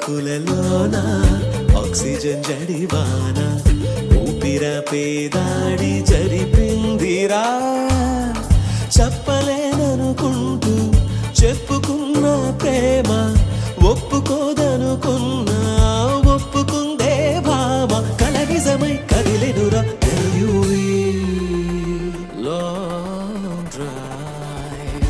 దిక్కులలోన oxygen జడివాన ఊపిరాపేదాడి జరిపిందిరా చెప్పలేననుకుంటూ చెప్పుకున్న ప్రేమ ఒప్పుకోదనుకున్నా ఒప్పుకుందే భామ కల నిజమై కదిలెనురా long drive.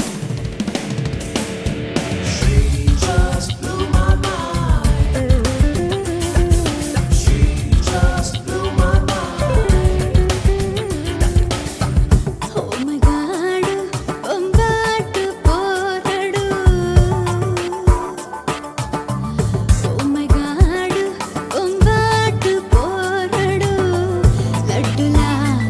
She just blew my mind. She just blew my mind. Oh my God, bombaatu poradu. Oh my God, bombaatu poradu. Laddula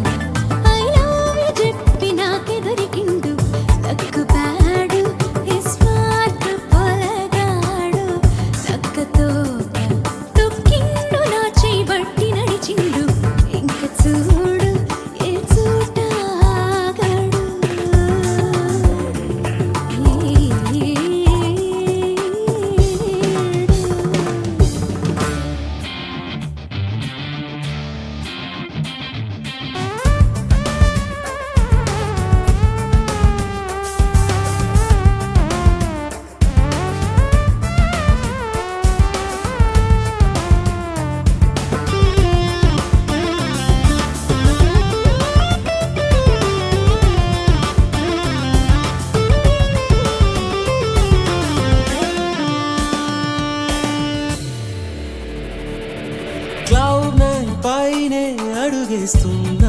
cloud nine పైనే అడుగేస్తున్నా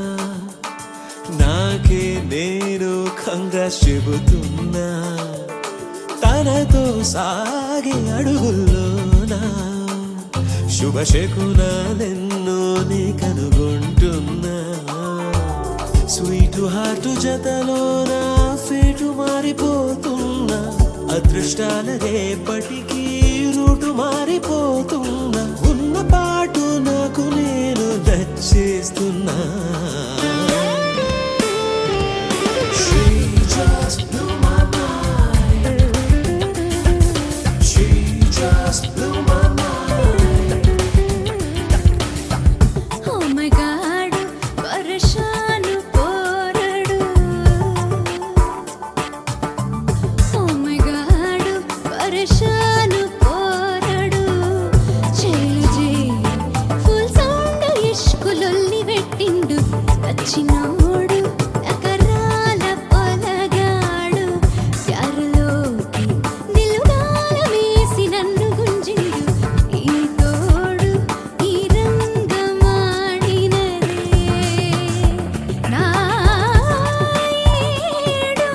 నాకే నేను కంగ్రాట్స్ చెబుతున్నా తనతో సాగే అడుగుల్లోనా శుభశకునాలెన్నో నీ కనుగొంటున్నా స్వీటు హార్టు జతలోన ఫేటు మారిపోతున్నా అదృష్టాల రేపటికి రూటు మారిపోతున్నా ఉన్న పాటు నాకు నేను నచ్చేస్తున్నా She just blew my mind. She just blew my mind. Oh my God, pareshaanu poradu. Oh my God, pareshaanu poradu. Jailu jailu full sound ishkulolli vettindu kachinodu నకరాల పొలగాడు ప్యారులోకి నిలుగాల వేసి నన్ను గుంజిండు ఈ తోడు ఈ రంగమాడినదే నాయుడు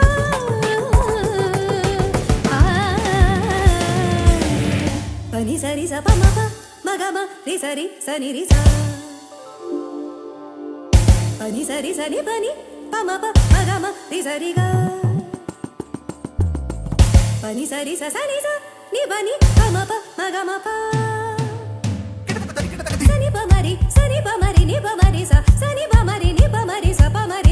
పని సరి స ప మ ప మగమ రి సరి సని రి స పని సరి సని పని పమ ప మగమ రి సరి గ పని సరి స సని స ని పని పమ ప మగమ ప సని ప మరి ని ప మరి స సని ప మరి ని ప మరి స ప మరి